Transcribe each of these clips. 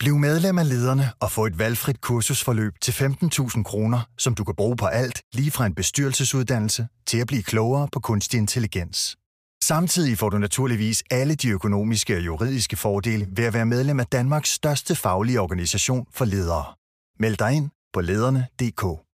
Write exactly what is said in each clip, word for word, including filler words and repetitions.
Bliv medlem af Lederne og få et valgfrit kursusforløb til femten tusind kroner, som du kan bruge på alt, lige fra en bestyrelsesuddannelse til at blive klogere på kunstig intelligens. Samtidig får du naturligvis alle de økonomiske og juridiske fordele ved at være medlem af Danmarks største faglige organisation for ledere. Meld dig ind på lederne punktum d k.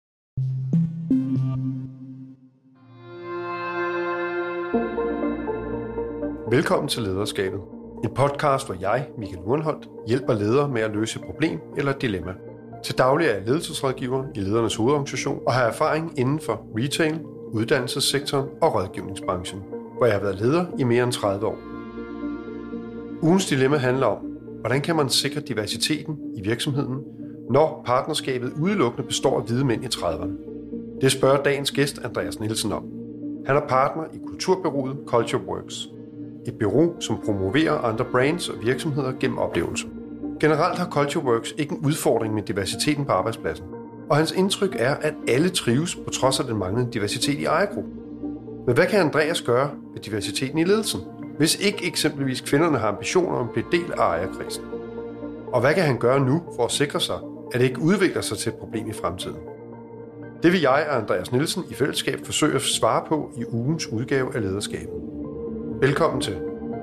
Velkommen til Lederskabet. En podcast, hvor jeg, Michael Urenholdt, hjælper ledere med at løse et problem eller et dilemma. Til daglig er jeg ledelsesrådgiver i Ledernes Hovedorganisation og har erfaring inden for retail, uddannelsessektoren og rådgivningsbranchen, hvor jeg har været leder i mere end tredive år. Ugens dilemma handler om, hvordan kan man sikre diversiteten i virksomheden, når partnerskabet udelukkende består af hvide mænd i trediverne. Det spørger dagens gæst Andreas Nielsen om. Han er partner i kulturbureauet CultureWorks. Et bureau, som promoverer andre brands og virksomheder gennem oplevelser. Generelt har CultureWorks ikke en udfordring med diversiteten på arbejdspladsen, og hans indtryk er, at alle trives på trods af den manglende diversitet i ejergruppen. Men hvad kan Andreas gøre ved diversiteten i ledelsen, hvis ikke eksempelvis kvinderne har ambitioner om at blive del af ejerkredsen? Og hvad kan han gøre nu for at sikre sig, at det ikke udvikler sig til et problem i fremtiden? Det vil jeg og Andreas Nielsen i fællesskab forsøge at svare på i ugens udgave af Lederskabet. Velkommen til.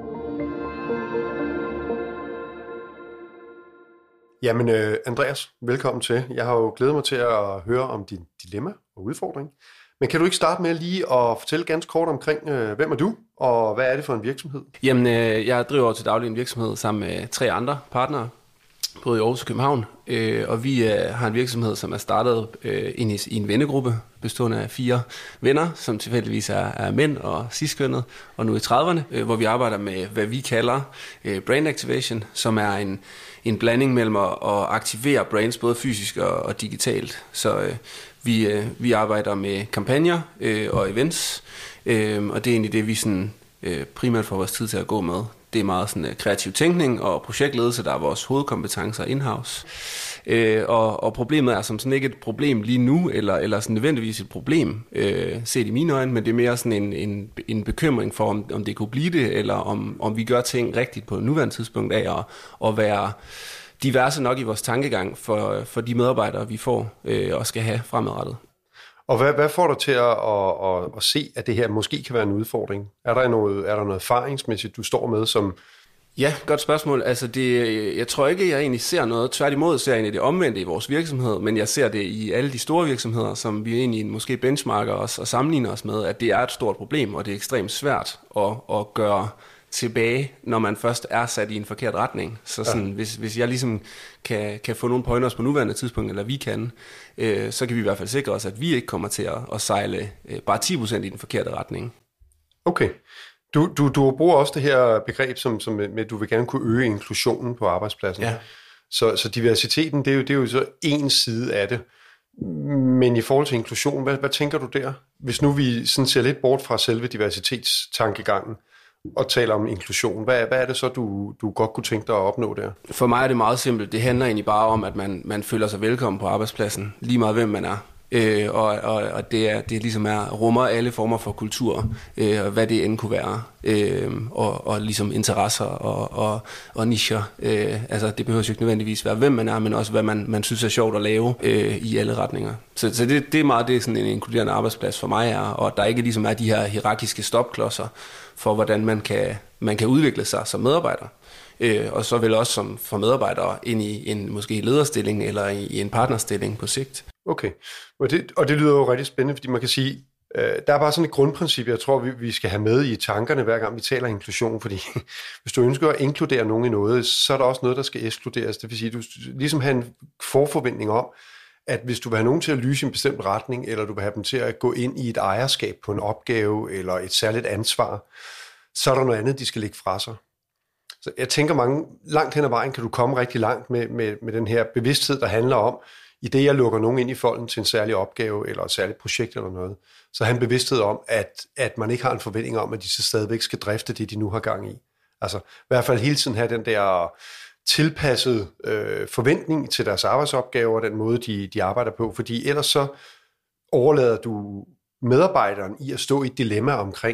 Jamen, øh, Andreas, velkommen til. Jeg har jo glædet mig til at høre om din dilemma og udfordring. Men kan du ikke starte med lige at fortælle ganske kort omkring, øh, hvem er du, og hvad er det for en virksomhed? Jamen, øh, jeg driver til daglig en virksomhed sammen med tre andre partnere, både i Aarhus og København, øh, og vi øh, har en virksomhed, som er startet øh, ind i, i en vennegruppe, bestående af fire venner, som tilfældigvis er, er mænd og cis-kønnet, og nu i trediverne, øh, hvor vi arbejder med, hvad vi kalder øh, brand activation, som er en, en blanding mellem at, at aktivere brands, både fysisk og, og digitalt. Så øh, vi, øh, vi arbejder med kampagner øh, og events, øh, og det er egentlig det, vi sådan, øh, primært får vores tid til at gå med. Det er meget sådan, uh, kreativ tænkning og projektledelse, der er vores hovedkompetencer in-house. Øh, og, og problemet er som sådan ikke et problem lige nu, eller, eller sådan nødvendigvis et problem, øh, set i mine øjne, men det er mere sådan en, en, en bekymring for, om, om det kunne blive det, eller om, om vi gør ting rigtigt på nuværende tidspunkt af at, at være diverse nok i vores tankegang for, for de medarbejdere, vi får øh, og skal have fremadrettet. Og hvad, hvad får dig til at, at, at, at se, at det her måske kan være en udfordring? Er der noget, er der noget erfaringsmæssigt, du står med, som... Ja, godt spørgsmål. Altså det, jeg tror ikke, jeg egentlig ser noget. Tværtimod ser jeg egentlig det omvendte i vores virksomhed, men jeg ser det i alle de store virksomheder, som vi egentlig måske benchmarker os og sammenligner os med, at det er et stort problem, og det er ekstremt svært at, at gøre tilbage, når man først er sat i en forkert retning. Så sådan, ja. hvis, hvis jeg ligesom kan, kan få nogle pointers på nuværende tidspunkt, eller vi kan, øh, så kan vi i hvert fald sikre os, at vi ikke kommer til at, at sejle øh, bare ti procent i den forkerte retning. Okay. Du, du, du bruger også det her begreb, som, som med, at du vil gerne kunne øge inklusionen på arbejdspladsen. Ja. Så, så diversiteten, det er, jo, det er jo så en side af det. Men i forhold til inklusion, hvad, hvad tænker du der? Hvis nu vi sådan ser lidt bort fra selve diversitetstankegangen, og taler om inklusion. Hvad, hvad er det så, du, du godt kunne tænke dig at opnå der? For mig er det meget simpelt. Det handler egentlig bare om, at man, man føler sig velkommen på arbejdspladsen, lige meget hvem man er. Øh, og og, og det, er, det ligesom er, rummer alle former for kultur, øh, hvad det end kunne være, øh, og, og ligesom interesser og, og, og nicher. Øh, altså det behøver jo ikke nødvendigvis være, hvem man er, men også hvad man, man synes er sjovt at lave øh, i alle retninger. Så, så det, det er meget det, sådan en inkluderende arbejdsplads for mig er, og der ikke ligesom er de her hierarkiske stopklodser for, hvordan man kan, man kan udvikle sig som medarbejder. Øh, og så vel også som for medarbejdere ind i en måske lederstilling eller i, i en partnerstilling på sigt. Okay, og det, og det lyder jo rigtig spændende, fordi man kan sige, øh, der er bare sådan et grundprincip, jeg tror, vi, vi skal have med i tankerne, hver gang vi taler inklusion, fordi hvis du ønsker at inkludere nogen i noget, så er der også noget, der skal ekskluderes. Det vil sige, du ligesom have en forforventning om, at hvis du vil have nogen til at lyse i en bestemt retning, eller du vil have dem til at gå ind i et ejerskab på en opgave, eller et særligt ansvar, så er der noget andet, de skal lægge fra sig. Så jeg tænker mange, langt hen ad vejen kan du komme rigtig langt med, med, med den her bevidsthed, der handler om, i det jeg lukker nogen ind i folden til en særlig opgave, eller et særligt projekt eller noget, så har en bevidsthed om, at, at man ikke har en forventning om, at de så stadigvæk skal drifte det, de nu har gang i. Altså i hvert fald hele tiden have den der tilpassede øh, forventning til deres arbejdsopgaver, og den måde, de, de arbejder på, fordi ellers så overlader du medarbejderen i at stå i et dilemma omkring,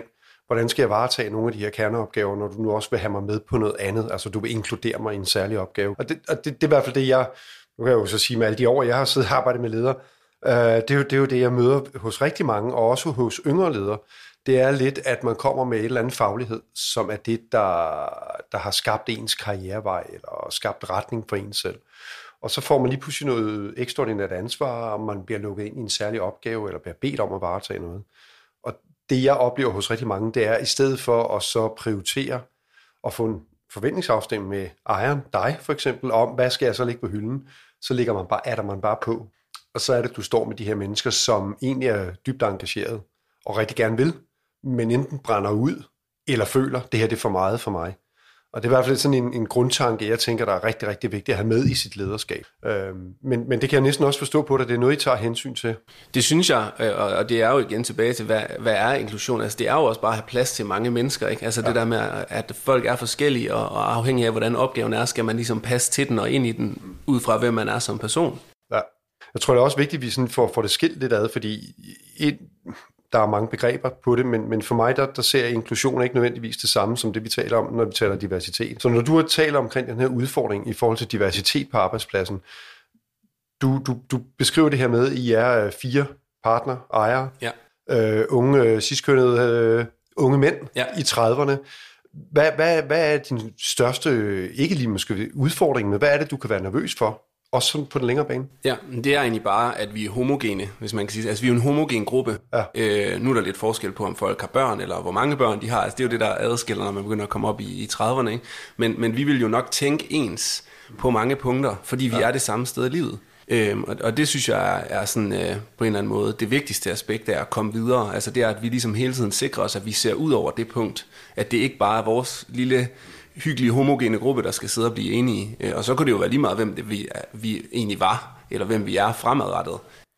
hvordan skal jeg varetage nogle af de her kerneopgaver, når du nu også vil have mig med på noget andet, altså du vil inkludere mig i en særlig opgave. Og det, og det, det er i hvert fald det, jeg, nu kan jeg jo så sige med alle de år, jeg har siddet og arbejdet med ledere, uh, det, er jo, det er jo det, jeg møder hos rigtig mange, og også hos yngre ledere. Det er lidt, at man kommer med et eller andet faglighed, som er det, der, der har skabt ens karrierevej, eller skabt retning for en selv. Og så får man lige pludselig noget ekstraordinært ansvar, og man bliver lukket ind i en særlig opgave, eller bliver bedt om at varetage noget. Og det, jeg oplever hos rigtig mange, det er, i stedet for at så prioritere og få en forventningsafstemning med ejeren, dig for eksempel, om, hvad skal jeg så lægge på hylden, så ligger man bare, adder man bare på. Og så er det, du står med de her mennesker, som egentlig er dybt engageret, og rigtig gerne vil, men enten brænder ud, eller føler, det her det er for meget for mig. Og det er i hvert fald sådan en, en grundtanke, jeg tænker, der er rigtig, rigtig vigtigt at have med i sit lederskab. Øhm, men, men det kan jeg næsten også forstå på, at det er noget, I tager hensyn til. Det synes jeg, og det er jo igen tilbage til, hvad, hvad er inklusion? Altså det er jo også bare at have plads til mange mennesker, ikke? Altså ja. Det der med, at folk er forskellige, og, og afhængig af, hvordan opgaven er, skal man ligesom passe til den og ind i den, ud fra hvem man er som person. Ja. Jeg tror, det er også vigtigt, at vi sådan får, får det skilt lidt ad, fordi et, der er mange begreber på det, men, men for mig, der, der ser inklusion ikke nødvendigvis det samme, som det vi taler om, når vi taler diversitet. Så når du har talt omkring den her udfordring i forhold til diversitet på arbejdspladsen, du, du, du beskriver det her med, at I er fire partner, ejere, ja. øh, unge, sidstkønnede, øh, unge mænd ja. i trediverne. Hvad, hvad, hvad er din største, ikke lige måske udfordring, men hvad er det, du kan være nervøs for? Også sådan på den længere bane? Ja, det er egentlig bare, at vi er homogene, hvis man kan sige. Altså, vi er en homogen gruppe. Ja. Øh, nu er der lidt forskel på, om folk har børn, eller hvor mange børn de har. Altså, det er jo det, der adskiller, når man begynder at komme op i, i trediverne. Ikke? Men, men vi vil jo nok tænke ens på mange punkter, fordi vi ja. er det samme sted i livet. Øhm, og, og det synes jeg er, er sådan, øh, på en eller anden måde det vigtigste aspekt af at komme videre. Altså, det er, at vi ligesom hele tiden sikrer os, at vi ser ud over det punkt. At det ikke bare er vores lille hyggelige homogene gruppe, der skal sidde og blive enige. Og så kunne det jo være lige meget, hvem det vi, vi egentlig var, eller hvem vi er fremadrettet.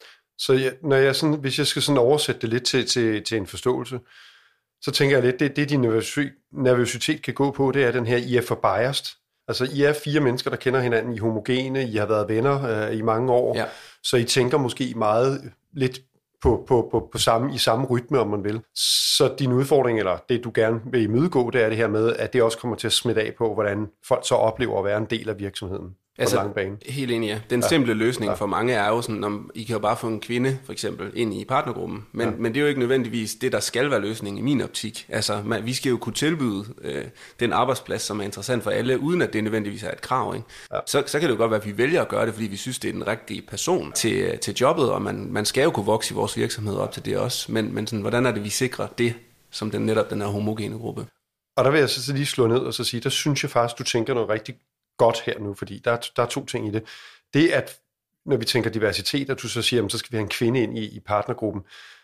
Så jeg, når jeg sådan, hvis jeg skal sådan oversætte det lidt til, til, til en forståelse, så tænker jeg lidt, det, det din nervøsitet kan gå på, det er den her, I er for biased. Altså, I er fire mennesker, der kender hinanden, I er homogene, I har været venner øh, i mange år, ja. Så I tænker måske meget lidt På, på, på, på samme, i samme rytme, om man vil. Så din udfordring, eller det du gerne vil imødegå, det er det her med, at det også kommer til at smitte af på, hvordan folk så oplever at være en del af virksomheden på altså, lang bane. Helt enig, ja. Den ja. simple løsning ja. for mange er jo sådan, om I kan jo bare få en kvinde, for eksempel, ind i partnergruppen. Men, ja. men det er jo ikke nødvendigvis det, der skal være løsningen i min optik. Altså, man, vi skal jo kunne tilbyde øh, den arbejdsplads, som er interessant for alle, uden at det nødvendigvis er et krav. Ikke? Ja. Så, så kan det jo godt være, at vi vælger at gøre det, fordi vi synes, det er den rigtige person til, til jobbet, og man, man skal jo kunne vokse i vores virksomhed op til det også. Men, men sådan, hvordan er det, vi sikrer det, som den netop den her homogene gruppe? Og der vil jeg så lige slå ned og så sige, der synes jeg faktisk, du tænker noget rigtig godt her nu, fordi der er, der er to ting i det. Det at, når vi tænker diversitet, at du så siger, jamen, så skal vi have en kvinde ind i, i partnergruppen.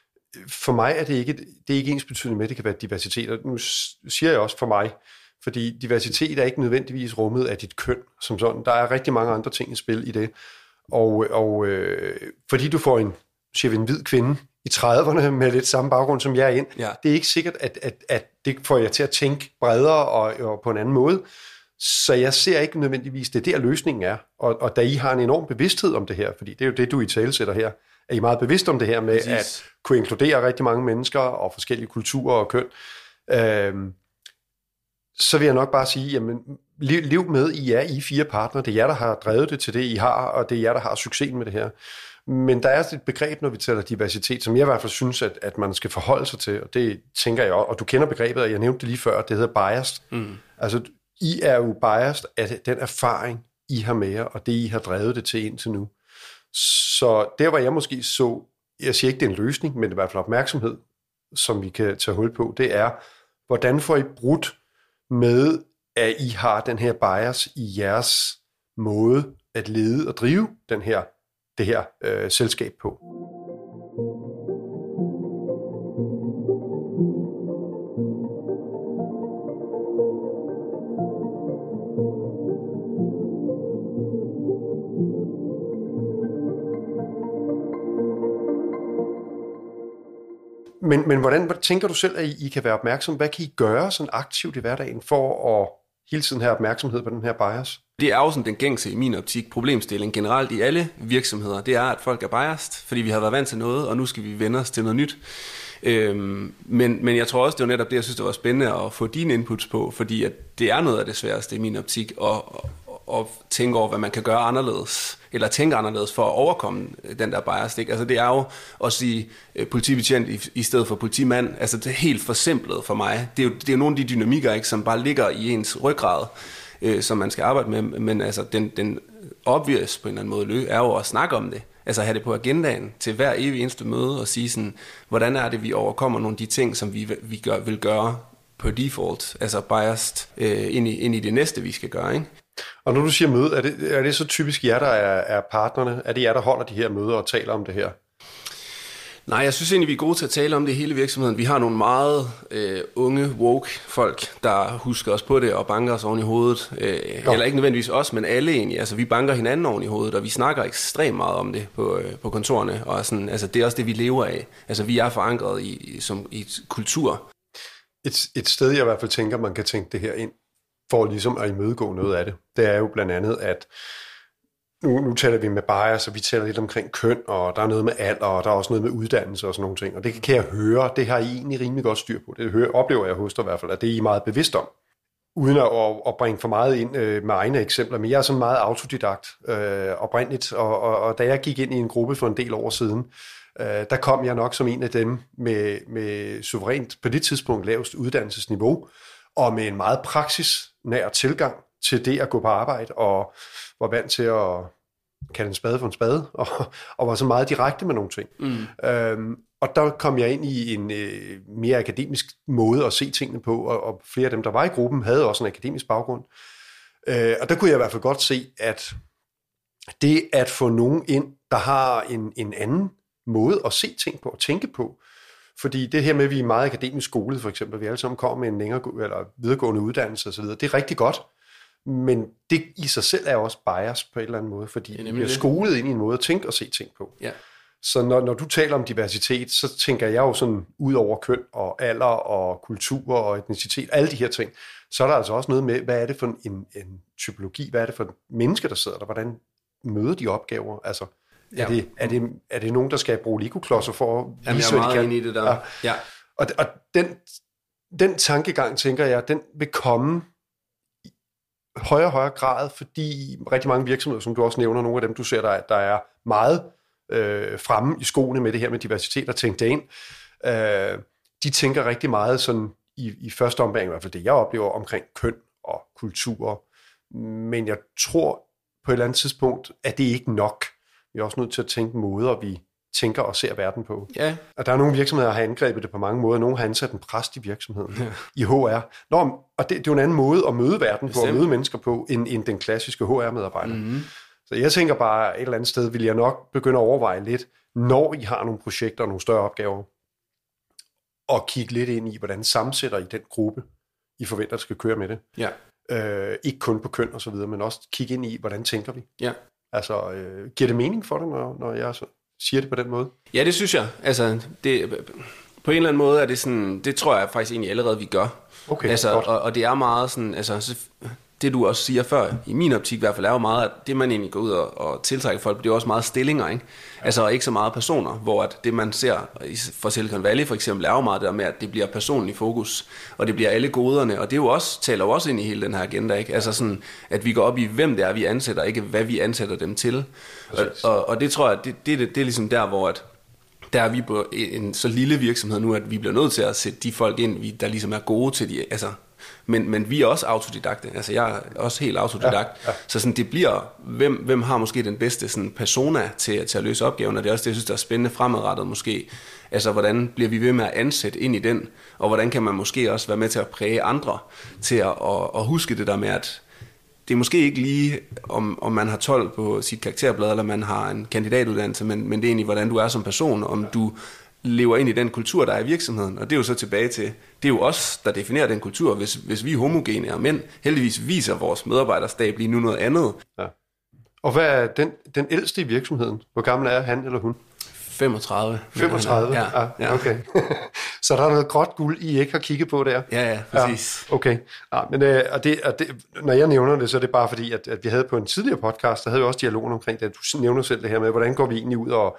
For mig er det ikke, det er ikke ens betydende med, at det kan være diversitet. Og nu siger jeg også for mig, fordi diversitet er ikke nødvendigvis rummet af dit køn som sådan. Der er rigtig mange andre ting i spil i det. Og, og øh, fordi du får en, siger vi, en hvid kvinde i trediverne med lidt samme baggrund som jeg er ind, ja. Det er ikke sikkert, at, at, at det får jeg til at tænke bredere og, og på en anden måde. Så jeg ser ikke nødvendigvis, det er der løsningen er. Og, og da I har en enorm bevidsthed om det her, fordi det er jo det, du i tale sætter her, er I meget bevidst om det her med Præcis. At kunne inkludere rigtig mange mennesker og forskellige kulturer og køn, øhm, så vil jeg nok bare sige, jamen, liv, liv med, I er I fire partnere, det er jer, der har drevet det til det, I har, og det er jer, der har succesen med det her. Men der er et begreb, når vi taler diversitet, som jeg i hvert fald synes, at, at man skal forholde sig til, og det tænker jeg også, og du kender begrebet, og jeg nævnte det lige før, det hedder biased. Mm. Altså, I er jo biased af den erfaring, I har med jer, og det, I har drevet det til indtil nu. Så der, hvor jeg måske så, jeg siger ikke, det er en løsning, men det er i hvert fald opmærksomhed, som vi kan tage hul på, det er, hvordan får I brudt med, at I har den her bias i jeres måde at lede og drive den her, det her øh, selskab på. Men, men hvordan tænker du selv, at I, I kan være opmærksom? Hvad kan I gøre sådan aktivt i hverdagen for at hele tiden have opmærksomhed på den her bias? Det er jo sådan den gængse i min optik problemstilling generelt i alle virksomheder. Det er, at folk er biased, fordi vi har været vant til noget, og nu skal vi vende os til noget nyt. Øhm, men, men jeg tror også, det var netop det, jeg synes, det var spændende at få dine inputs på, fordi at det er noget af det sværeste i min optik, at, at tænke over, hvad man kan gøre anderledes, eller tænke anderledes for at overkomme den der bias. Ikke? Altså det er jo at sige uh, politibetjent i, i stedet for politimand. Altså det er helt forsimplet for mig. Det er jo, det er jo nogle af de dynamikker, ikke, som bare ligger i ens ryggrad, øh, som man skal arbejde med. Men altså den, den obvious på en eller anden måde lø, er jo at snakke om det. Altså have det på agendaen til hver evig eneste møde og sige sådan, hvordan er det, vi overkommer nogle af de ting, som vi, vi gør, vil gøre på default, altså biased, øh, ind, i, ind i det næste, vi skal gøre, ikke? Og når du siger møde, er det, er det så typisk jer, der er, er partnerne? Er det jer, der holder de her møder og taler om det her? Nej, jeg synes egentlig, vi er gode til at tale om det i hele virksomheden. Vi har nogle meget øh, unge, woke folk, der husker os på det og banker os oven i hovedet. Øh, eller ikke nødvendigvis os, men alle egentlig. Altså, vi banker hinanden oven i hovedet, og vi snakker ekstremt meget om det på, øh, på kontorerne. Og sådan, altså, det er også det, vi lever af. Altså, vi er forankret i, som, i kultur. Et, et sted, jeg i hvert fald tænker, man kan tænke det her ind, for ligesom at imødegå noget af det, det er jo blandt andet, at Nu, nu taler vi med bias, og vi taler lidt omkring køn, og der er noget med alder, og der er også noget med uddannelse og sådan nogle ting. Og det kan jeg høre, det har I egentlig rimelig godt styr på. Det hører, oplever jeg hos dig i hvert fald, at det er I meget bevidst om. Uden at, at bringe for meget ind øh, med egne eksempler, men jeg er sådan meget autodidakt øh, oprindeligt, og, og, og da jeg gik ind i en gruppe for en del år siden, øh, der kom jeg nok som en af dem med, med suverænt på det tidspunkt lavest uddannelsesniveau, og med en meget praksisnær tilgang til det at gå på arbejde, og var vant til at kalde en spade for en spade, og, og var så meget direkte med nogle ting. Mm. Øhm, og der kom jeg ind i en øh, mere akademisk måde at se tingene på, og, og flere af dem, der var i gruppen, havde også en akademisk baggrund. Øh, og der kunne jeg i hvert fald godt se, at det at få nogen ind, der har en, en anden måde at se ting på og tænke på, fordi det her med, at vi er meget akademisk skolet, for eksempel, vi alle sammen kommer med en længere eller videregående uddannelse osv., det er rigtig godt. Men det i sig selv er også bias på en eller anden måde, fordi vi er skolet ind i en måde at tænke og se ting på. Ja. Så når, når du taler om diversitet, så tænker jeg jo sådan ud over køn og alder og kultur og etnicitet, alle de her ting, så er der altså også noget med, hvad er det for en, en typologi, hvad er det for mennesker, der sidder der, hvordan møder de opgaver, altså er, ja. det, er, det, er det nogen, der skal bruge Lego-klodser for at Jamen, vise, hvad de kan? Jeg er meget enig i det der. Ja. Ja. Og, og den, den tankegang, tænker jeg, den vil komme højere og højere grad, fordi rigtig mange virksomheder, som du også nævner, nogle af dem, du ser, der, der er meget øh, fremme i skoene med det her med diversitet og tænkt det ind, øh, de tænker rigtig meget sådan i, i første ombæring, i hvert fald det, jeg oplever omkring køn og kultur. Men jeg tror på et eller andet tidspunkt, at det ikke nok. Vi er også nødt til at tænke måder, vi tænker og ser verden på. Ja. Og der er nogle virksomheder, der har angrebet det på mange måder. Nogle har ansat en præst i virksomheden, ja. I H R. Nå, og det, det er jo en anden måde at møde verden på, at møde mennesker på, end, end den klassiske H R-medarbejder. Mm-hmm. Så jeg tænker bare, et eller andet sted vil jeg nok begynde at overveje lidt, når I har nogle projekter og nogle større opgaver, og kigge lidt ind i, hvordan sammensætter I den gruppe, I forventer, skal køre med det. Ja. Øh, ikke kun på køn og så videre, men også kigge ind i, hvordan tænker vi. Ja. Altså, øh, giver det mening for dig, når, når jeg så siger det på den måde? Ja, det synes jeg. Altså, det, på en eller anden måde er det sådan, det tror jeg faktisk egentlig allerede, vi gør. Okay, altså, og, og det er meget sådan, altså, det du også siger før, i min optik i hvert fald, er jo meget, at det man egentlig går ud og, og tiltrækker folk, det er jo også meget stillinger, ikke? Ja. Altså, ikke så meget personer, hvor at det man ser for Silicon Valley for eksempel, er jo meget der med, at det bliver personen i fokus, og det bliver alle goderne, og det er jo også, taler jo også ind i hele den her agenda, ikke? Altså sådan, at vi går op i, hvem det er, vi ansætter, ikke hvad vi ansætter dem til. Og, og, og det tror jeg, det, det, det, det er ligesom der, hvor at der er vi på en så lille virksomhed nu, at vi bliver nødt til at sætte de folk ind, der ligesom er gode til de, altså, men, men vi er også autodidakte, altså jeg er også helt autodidakt, ja, ja. Så sådan, det bliver, hvem, hvem har måske den bedste sådan, persona til, til at løse opgaven, og det er også det, jeg synes, der er spændende fremadrettet måske, altså hvordan bliver vi ved med at ansætte ind i den, og hvordan kan man måske også være med til at præge andre, til at, at, at huske det der med, at det er måske ikke lige, om, om man har tolv på sit karakterblad, eller man har en kandidatuddannelse, men, men det er egentlig, hvordan du er som person, om du lever ind i den kultur, der er i virksomheden. Og det er jo så tilbage til, det er jo os, der definerer den kultur. Hvis, hvis vi er homogene og mænd, heldigvis viser vores medarbejderstab lige nu noget andet. Ja. Og hvad er den, den ældste i virksomheden? Hvor gammel er han eller hun? femogtredive. femogtredive? Ja, ah, ja. Okay. Så der er noget gråt guld, I ikke har kigget på der? Ja, ja, præcis. Ja, okay. Ja, men, øh, og det, og det, når jeg nævner det, så er det bare fordi, at, at vi havde på en tidligere podcast, der havde vi også dialogen omkring det. Du nævner selv det her med, hvordan går vi egentlig ud og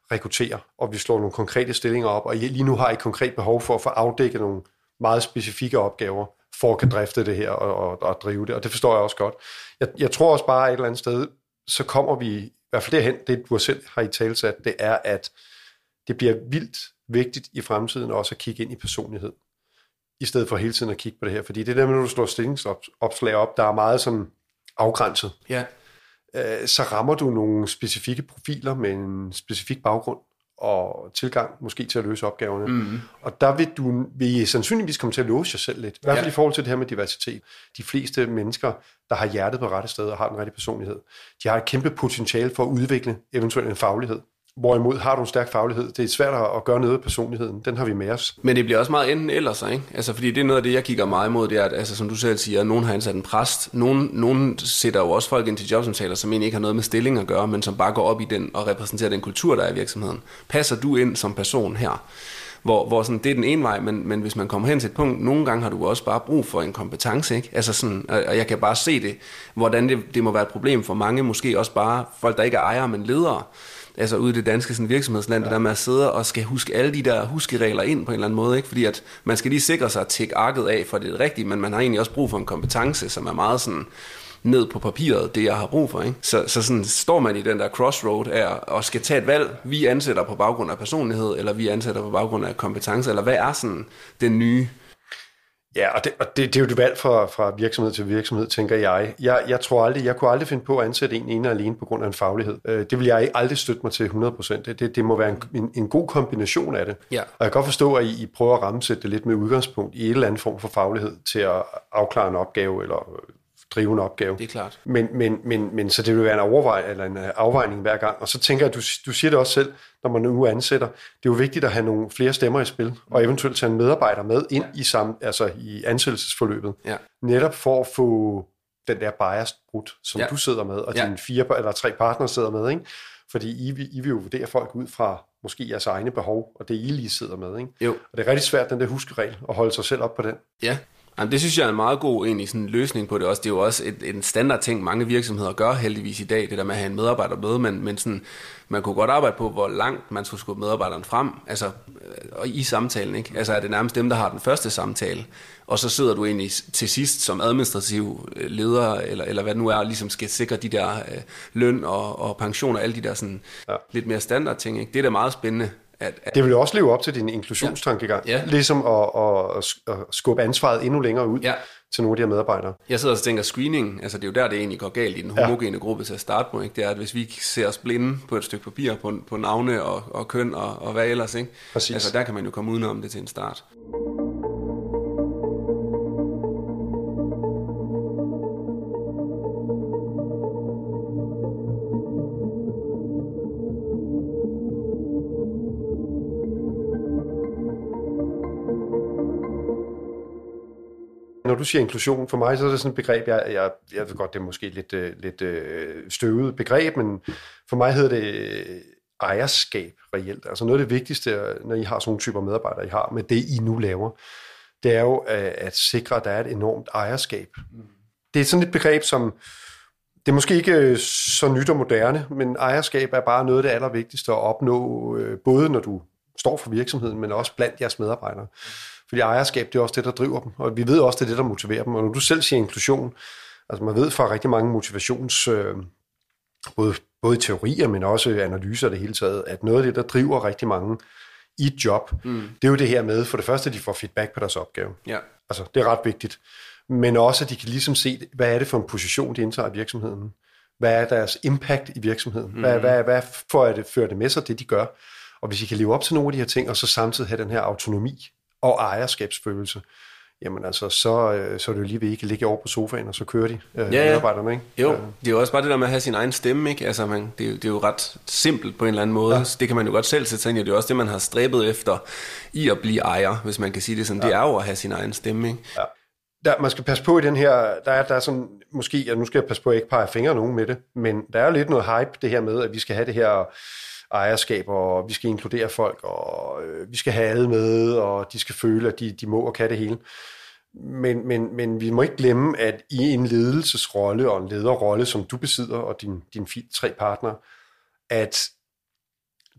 rekrutterer, og vi slår nogle konkrete stillinger op, og lige nu har I et konkret behov for at få afdækket nogle meget specifikke opgaver, for at kan drifte det her og, og, og drive det, og det forstår jeg også godt. Jeg, jeg tror også bare et eller andet sted, så kommer vi, i hvert fald derhen, det du selv har i talsat, det er, at det bliver vildt vigtigt i fremtiden også at kigge ind i personlighed, i stedet for hele tiden at kigge på det her, fordi det der med, når du slår stillingsopslag op, der er meget sådan afgrænset. Ja. Øh, så rammer du nogle specifikke profiler med en specifik baggrund og tilgang måske til at løse opgaverne. Mm. Og der vil du vil sandsynligvis komme til at låse jer selv lidt. I hvert fald ja. I forhold til det her med diversitet. De fleste mennesker, der har hjertet på rette sted og har den rigtige personlighed, de har et kæmpe potentiale for at udvikle eventuelt en faglighed. Hvorimod har du en stærk faglighed, det er svært at gøre noget af personligheden. Den har vi med os. Men det bliver også meget enten eller så, ikke? Altså, fordi det er noget af det, jeg kigger meget imod, det er, at, altså, som du selv siger, nogen har ansat en præst. Nogen, nogen sætter jo også folk ind til jobsamtaler, som egentlig ikke har noget med stilling at gøre, men som bare går op i den og repræsenterer den kultur, der er i virksomheden. Passer du ind som person her? Hvor, hvor sådan, det er den ene vej, men, men hvis man kommer hen til et punkt, nogle gange har du også bare brug for en kompetence, ikke? Altså sådan, og jeg kan bare se det, hvordan det, det må være et problem for mange, måske også bare folk, der ikke er ejere, men ledere. Altså ude i det danske sådan, virksomhedsland, ja. Det der med at sidde og skal huske alle de der huskeregler ind på en eller anden måde, ikke? Fordi at man skal lige sikre sig at tække arket af, for det er rigtigt, men man har egentlig også brug for en kompetence, som er meget sådan ned på papiret, det jeg har brug for, ikke? Så, så sådan står man i den der crossroad af og skal tage et valg, vi ansætter på baggrund af personlighed, eller vi ansætter på baggrund af kompetence, eller hvad er sådan den nye? Ja, og det, og det, det er jo et valg fra, fra virksomhed til virksomhed, tænker jeg. Jeg, jeg tror aldrig, jeg kunne aldrig finde på at ansætte en ene og alene på grund af en faglighed. Det vil jeg aldrig støtte mig til hundrede procent. Det, det må være en, en, en god kombination af det. Ja. Og jeg kan godt forstå, at I, I prøver at rammesætte det lidt med udgangspunkt i et eller andet form for faglighed til at afklare en opgave eller drive en opgave. Det er klart. Men, men, men, men så det vil være en overvej eller en afvejning hver gang. Og så tænker jeg, du, du siger det også selv, når man nu ansætter, det er jo vigtigt at have nogle flere stemmer i spil, og eventuelt tage en medarbejder med ind ja. i, sam, altså i ansættelsesforløbet. Ja. Netop for at få den der bias brudt, som ja. du sidder med, og ja. dine fire eller tre partnere sidder med, ikke? Fordi I, I vil jo vurdere folk ud fra måske jeres egne behov, og det I lige sidder med, ikke? Jo. Og det er rigtig svært, den der huskeregel, at holde sig selv op på den. Ja. Jamen, det synes jeg er en meget god egentlig, sådan, løsning på det også. Det er jo også et, en standard ting, mange virksomheder gør heldigvis i dag, det der med at have en medarbejder med, men, men sådan, man kunne godt arbejde på, hvor langt man skulle skubbe medarbejderen frem, altså og i samtalen, ikke? Altså er det nærmest dem, der har den første samtale, og så sidder du egentlig til sidst som administrativ leder, eller, eller hvad det nu er, og ligesom skal sikre de der øh, løn og, og pension og alle de der sådan, ja. lidt mere standard ting, ikke? Det er da meget spændende. At, at det vil jo også leve op til din inklusionstankegang, ja. Ja. Ligesom at, at, at skubbe ansvaret endnu længere ud ja. til nogle af de her medarbejdere. Jeg sidder og tænker screening, altså det er jo der, det egentlig går galt i den homogene ja. gruppe til at starte på, ikke? Det er, at hvis vi ser os blinde på et stykke papir, på, på navne og, og køn og, og hvad ellers, ikke? Præcis. Altså der kan man jo komme udenom det til en start. Når du siger inklusion, for mig så er det sådan et begreb, jeg, jeg, jeg ved godt, det er måske lidt, lidt støvet begreb, men for mig hedder det ejerskab reelt. Altså noget af det vigtigste, når I har sådan nogle typer medarbejdere, I har med det, I nu laver, det er jo at sikre, at der er et enormt ejerskab. Det er sådan et begreb, som det er måske ikke så nyt og moderne, men ejerskab er bare noget af det allervigtigste at opnå, både når du står for virksomheden, men også blandt jeres medarbejdere. Fordi ejerskab, det er også det, der driver dem, og vi ved også, det er det, der motiverer dem. Og når du selv siger inklusion, altså man ved fra rigtig mange motivations, øh, både, både teorier, men også analyser det hele taget, at noget af det, der driver rigtig mange i et job, mm. det er jo det her med, for det første, at de får feedback på deres opgave. Ja. Altså, det er ret vigtigt. Men også, at de kan ligesom se, hvad er det for en position, de indtager i virksomheden? Hvad er deres impact i virksomheden? Mm. Hvad, hvad, hvad får det, fører det med sig, det de gør? Og hvis I kan leve op til nogle af de her ting, og så samtidig have den her autonomi, og ejerskabsfølelse, jamen altså, så, så er det jo lige ved, ikke ligge over på sofaen, og så kører de øh, ja, ja. medarbejderne, ikke? Jo, det er jo også bare det der med at have sin egen stemme, ikke? Altså, man, det, er jo, det er jo ret simpelt på en eller anden måde. Ja. Det kan man jo godt selv sætte sig ind i, det er også det, man har stræbet efter i at blive ejer, hvis man kan sige det sådan. Ja. Det er jo at have sin egen stemme, ikke? Ja. Der, man skal passe på i den her, der er, der er sådan, måske, ja, nu skal jeg passe på, at jeg ikke peger fingre nogen med det, men der er jo lidt noget hype, det her med, at vi skal have det her ejerskab, og vi skal inkludere folk, og øh, vi skal have alle med, og de skal føle, at de, de må og kan det hele. Men, men, men vi må ikke glemme, at i en ledelsesrolle og en lederrolle, som du besidder, og dine din tre partnere, at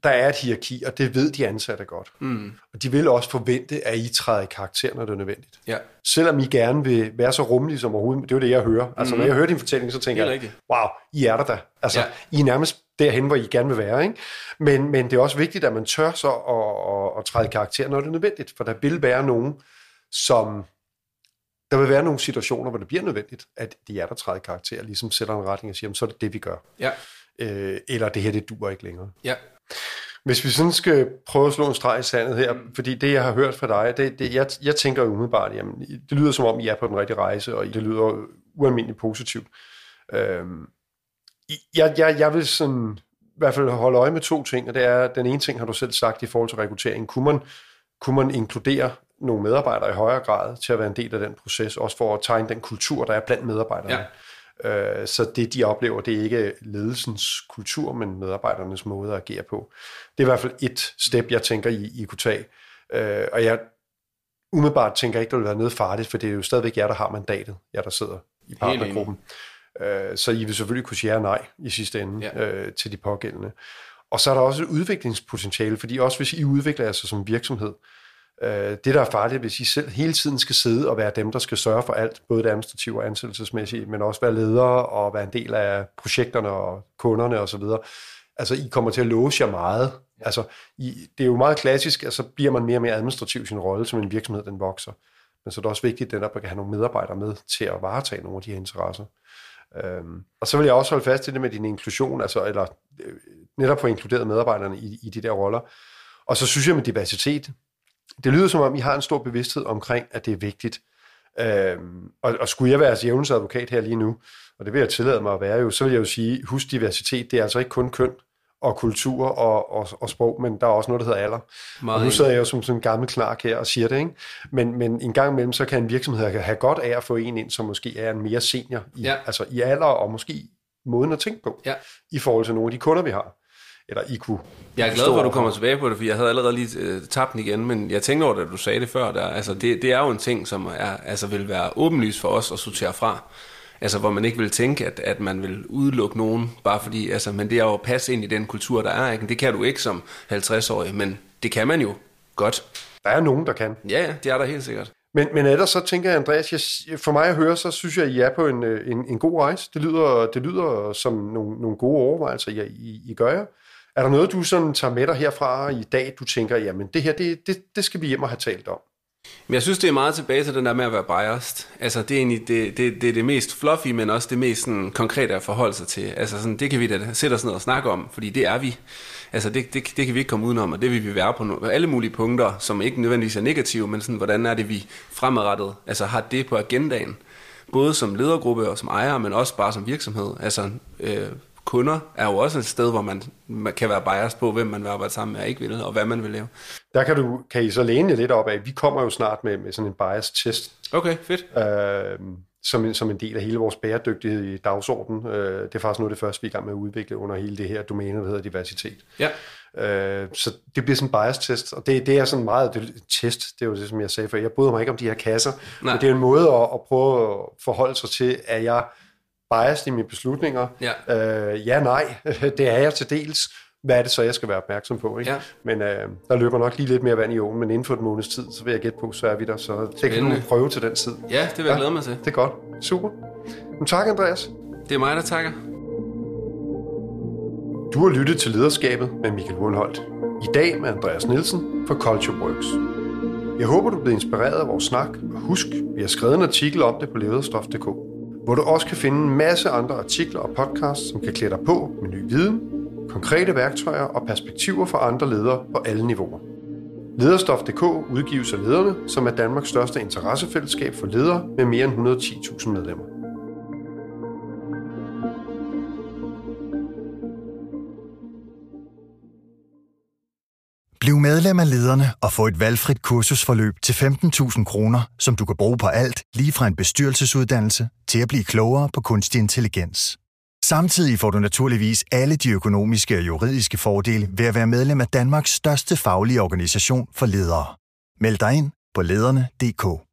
der er et hierarki, og det ved de ansatte godt. Mm. Og de vil også forvente, at I træder i karakter, når det er nødvendigt. Ja. Selvom I gerne vil være så rummelige som overhovedet, det er jo det, jeg hører. Altså, mm. når jeg hører din fortælling, så tænker jeg, rigtigt. Wow, I er der da. Altså, ja. I er nærmest derhen, hvor I gerne vil være. Ikke? Men, men det er også vigtigt, at man tør så at, at, at træde i karakter, når det er nødvendigt. For der vil være nogen, som... Der vil være nogle situationer, hvor det bliver nødvendigt, at de er der træder i karakter, ligesom sætter en retning og siger, så er det det, vi gør. Ja. Øh, eller det her, det duer ikke længere. Ja. Hvis vi sådan skal prøve at slå en streg i sandet her, mm. fordi det, jeg har hørt fra dig, det, det, jeg, jeg tænker jo umiddelbart, jamen, det lyder som om, I er på den rigtige rejse, og det lyder ualmindeligt positivt. Øhm, jeg, jeg, jeg vil sådan, i hvert fald holde øje med to ting, og det er, den ene ting har du selv sagt i forhold til rekruttering. Kunne man, kunne man inkludere nogle medarbejdere i højere grad til at være en del af den proces, også for at tegne den kultur, der er blandt medarbejderne? Ja. Så det, de oplever, det er ikke ledelsens kultur, men medarbejdernes måde at agere på. Det er i hvert fald et step, jeg tænker, I, I kunne tage. Og jeg umiddelbart tænker ikke, det vil være noget farligt, for det er jo stadigvæk jer, der har mandatet, jer, der sidder i partnergruppen. Så I vil selvfølgelig kunne sige ja og nej i sidste ende ja. til de pågældende. Og så er der også et udviklingspotentiale, fordi også hvis I udvikler jer som virksomhed, det, der er farligt, hvis I selv hele tiden skal sidde og være dem, der skal sørge for alt, både det administrative og ansættelsesmæssige, men også være ledere og være en del af projekterne og kunderne osv. Altså, I kommer til at låse jer meget. Altså, I, det er jo meget klassisk, at så bliver man mere og mere administrativ i sin rolle, som en virksomhed, den vokser. Men så er det også vigtigt, at der kan have nogle medarbejdere med til at varetage nogle af de her interesser. Øhm, og så vil jeg også holde fast i det med din inklusion, altså, eller netop få inkluderet medarbejderne i, i de der roller. Og så synes jeg med diversitet, det lyder som om, I har en stor bevidsthed omkring, at det er vigtigt. Øhm, og, og skulle jeg være jeres jævnens advokat her lige nu, og det vil jeg tillade mig at være jo, så vil jeg jo sige, husk diversitet, det er altså ikke kun køn og kultur og, og, og sprog, men der er også noget, der hedder alder. Meget og nu sidder jeg jo som sådan en gammel knark her og siger det, ikke? Men, men en gang imellem, så kan en virksomhed have godt af at få en ind, som måske er en mere senior i, ja. altså i alder og måske måden at tænke på, ja. i forhold til nogle af de kunder, vi har. Eller I kunne... Jeg er glad for, at du kommer tilbage på det, for jeg havde allerede lige øh, tabt den igen, men jeg tænker over det, at du sagde det før. Der. Altså, det, det er jo en ting, som er, altså, vil være åbenlyst for os at sortere fra. Altså, hvor man ikke vil tænke, at, at man vil udelukke nogen, bare fordi, altså, men det er jo at passe ind i den kultur, der er. Ikke? Det kan du ikke som halvtreds-årig, men det kan man jo godt. Der er nogen, der kan. Ja, ja, det er der helt sikkert. Men, men ellers så tænker jeg, Andreas, jeg, for mig at høre, så synes jeg, at I er på en, en, en god rejse. Det lyder, det lyder som nogle, nogle gode overvejelser, I, I, I gør jer. Er der noget, du sådan tager med dig herfra i dag, du tænker, jamen det her, det, det, det skal vi hjem og have talt om? Men jeg synes, det er meget tilbage til den der med at være biased. Altså det er egentlig det, det, det, er det mest fluffy, men også det mest sådan, konkrete at forholde sig til. Altså sådan, det kan vi da sætte os ned og snakke om, fordi det er vi. Altså det, det, det kan vi ikke komme udenom, og det vil vi være på no- alle mulige punkter, som ikke nødvendigvis er negative, men sådan, hvordan er det, vi fremadrettet altså har det på agendaen. Både som ledergruppe og som ejer, men også bare som virksomhed. Altså... Øh, kunder er jo også et sted, hvor man, man kan være biased på, hvem man vil arbejde sammen med og ikke vil, og hvad man vil lave. Der kan, du, kan I så læne jer lidt op af. Vi kommer jo snart med, med sådan en bias-test. Okay, fedt. Øh, som, som en del af hele vores bæredygtighed i dagsordenen. Øh, det er faktisk noget af det første, vi er i gang med at udvikle under hele det her domæne, der hedder diversitet. Ja. Øh, så det bliver sådan en bias-test, og det, det er sådan meget det, test, det er jo det, som jeg sagde før. Jeg bryder mig ikke om de her kasser, Nej. men det er en måde at, at prøve at forholde sig til, at jeg biased i mine beslutninger. Ja, øh, ja nej, det er jeg til dels. Hvad er det så, jeg skal være opmærksom på? Ikke? Ja. Men øh, der løber nok lige lidt mere vand i åen, men inden for en måneds tid, så vil jeg gætte på, så er vi der. Så det kan du prøve til den tid. Ja, det vil jeg ja, glæde mig til. Det er godt. Super. Men tak, Andreas. Det er mig, der takker. Du har lyttet til Lederskabet med Michael Urenholdt. I dag med Andreas Nielsen fra Culture Works. Jeg håber, du er blevet inspireret af vores snak, og husk, vi har skrevet en artikel om det på lederstof punktum d k, hvor du også kan finde en masse andre artikler og podcasts, som kan klæde dig på med ny viden, konkrete værktøjer og perspektiver for andre ledere på alle niveauer. Lederstof punktum d k udgives af Lederne, som er Danmarks største interessefællesskab for ledere med mere end et hundrede og ti tusind medlemmer. Bliv medlem af Lederne og få et valgfrit kursusforløb til femten tusind kroner, som du kan bruge på alt, lige fra en bestyrelsesuddannelse til at blive klogere på kunstig intelligens. Samtidig får du naturligvis alle de økonomiske og juridiske fordele ved at være medlem af Danmarks største faglige organisation for ledere. Meld dig ind på lederne punktum d k.